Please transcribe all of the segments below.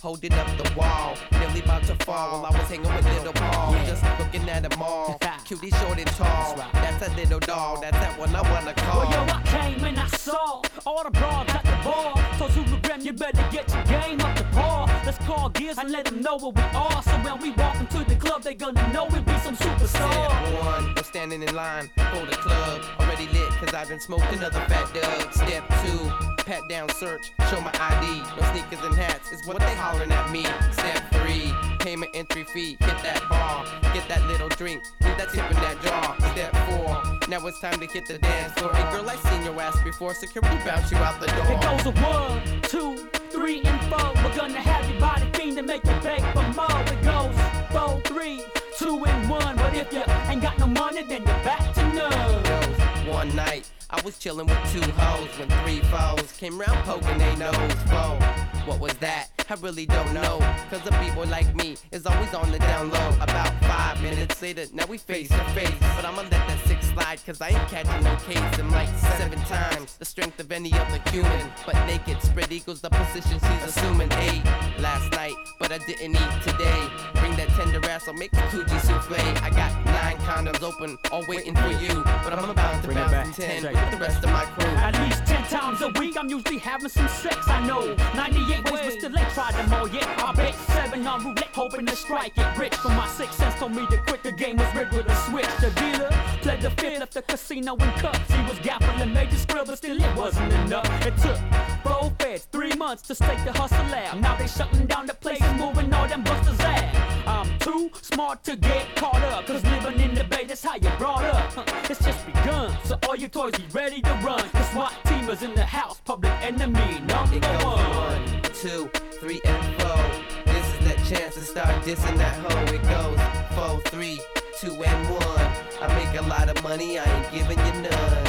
holding up the wall, nearly about to fall while I was hanging with little Paul, just looking at them all. Cutie short and tall, that's a little doll, that's that one I wanna call. Well, yo, I came and I saw all the broads at the bar. Told Hologram, you better get your game up to par. Let's call gears and let them know what we are. So when we walk into the club, they gonna know we be some superstar. Step one, I'm standing in line for the club, already lit cause I done smoked another fat dub. Step two, pat down search, show my ID, no sneakers and hats is what they hollering at me. Step three, payment entry fee, hit that bar, get that little drink, leave that tip in that jar. Step four, now it's time to hit the dance floor. Hey girl, I seen your ass before, security bounce you out the door. It goes a 1, 2, 3, and 4. We're gonna have your body fiend and make you beg for more. It goes 4, 3, 2, and 1. But if you ain't got no money, then you're back to none. One night, I was chillin' with 2 hoes when 3 foes came round poking they nose. Foe, what was that? I really don't know, cause a b-boy like me is always on the down low. About 5 minutes later, now we face to face, but I'ma let that 6 slide cause I ain't catching no case. I'm like 7 times the strength of any other human, but naked, spread eagles the position she's assuming. 8 last night, but I didn't eat today. Bring that tender ass, I'll make the coochie souffle. I got 9 condoms open, all waiting for you, but I'm about to bounce 10 with the rest of my crew. At least 10 times a week, I'm usually having some sex. I know 98 ways, but still ain't tried them all yet. I bet 7 on roulette, hoping to strike it rich. But my 6 cents told me to quit, the game was rigged with a switch. The dealer pled the fifth, left the casino in cups. He was gaffling major skrill, but still it wasn't enough. It took 4 feds, 3 months to stake the hustle out. Now they shutting down the place and moving all them busters out. I'm too smart to get caught up, cause living in the Bay, that's how you brought up. It's just begun, so all your toys be ready to run. The SWAT team is in the house, public enemy number It goes 1. 1, 2, 3, and 4. This is that chance to start dissing that hoe. It goes 4, 3, 2, and 1. I make a lot of money, I ain't giving you none.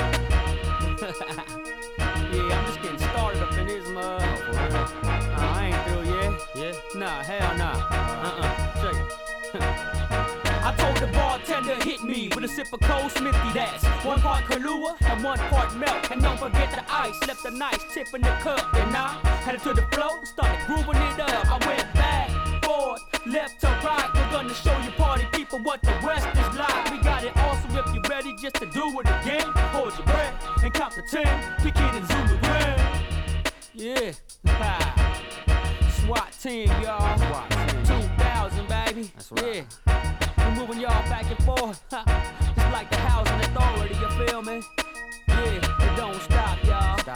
Yeah, I'm just getting started up in this mud. I ain't through yet. Yeah? Nah, hell nah. Check it. I told the bartender hit me with a sip of cold Smithy. That's 1 part Kahlua and 1 part milk. And don't forget the ice, left a nice tip in the cup. And I headed to the floor, started grooving it up. I went back, forth, left to right. We're gonna show you party people what the West is like. We got it awesome if you're ready just to do it again. Hold your breath and count to 10. Pick it and zoom around. Yeah, SWAT team, y'all. 2000, baby. That's right. Yeah, we're moving y'all back and forth. Just like the housing authority, you feel me? Yeah, it don't stop, y'all.